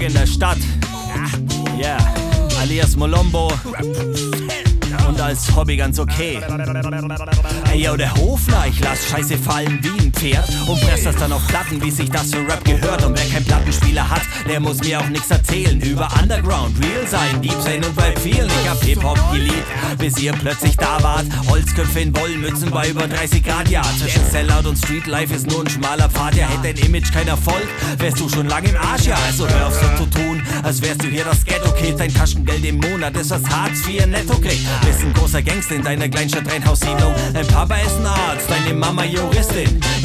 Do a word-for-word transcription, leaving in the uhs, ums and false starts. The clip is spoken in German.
in der Stadt. Yeah, alias Molombo. Und als Hobby ganz okay. Ey, yo, der Hofner, ich lass Scheiße fallen wie ein Pferd und press das dann auf Platten, wie sich das für Rap gehört. Und wer kein Plattenspieler hat, der muss mir auch nix erzählen über Underground, Real sein, Deep sein und bei vielen. Ich hab Hip-Hop geliebt, bis ihr plötzlich da wart. Holzköpfe in Wollmützen bei über dreißig Grad, ja. Zwischen Sellout und Streetlife ist nur ein schmaler Pfad. Ja, hätte dein Image kein Erfolg, wärst du schon lang im Arsch, ja. Also hör auf so zu tun, als wärst du hier das Ghetto-Kid. Dein Taschengeld im Monat ist was Hartz vier netto kriegt. Bist ein großer Gangster in deiner Kleinstadt-Reihenhaussiedlung. Dein Papa ist ein Arzt, deine Mama Juristin.